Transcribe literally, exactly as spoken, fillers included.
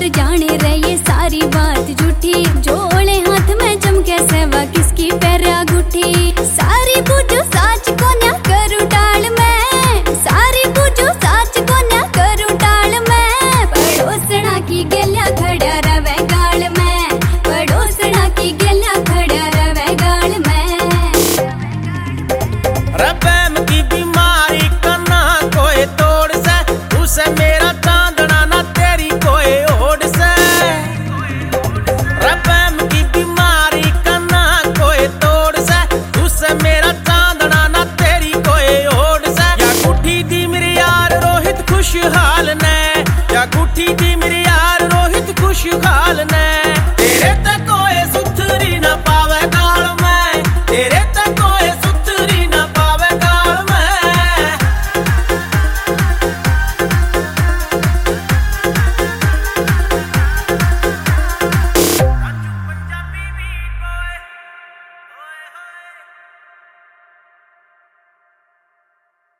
पर जाने रहे सारी बात झूठी। जोड़े हाथ में चमके सेवा किसकी पैरा गुठी। सारी बुझो साच को न्या करूं टाल मैं, सारी बुझो साच को न्या करूं टाल मैं। पड़ोसना की गेल्या खड़ा रवे गाल में, पड़ोसना की गेल्या खड़ा रवे गाल में। रबैम की बीमारी का ना कोई तोड़ से, उसे मेरा चांदना ना तेरी कोई ओढ़ से। रबैम की बीमारी का ना कोई तोड़ से, उसे मेरा चांदना ना तेरी कोई ओढ़ से। या गुठी दी मेरे यार रोहित खुशहाल ने, या गुठी दी मेरे यार रोहित खुशहाल ने।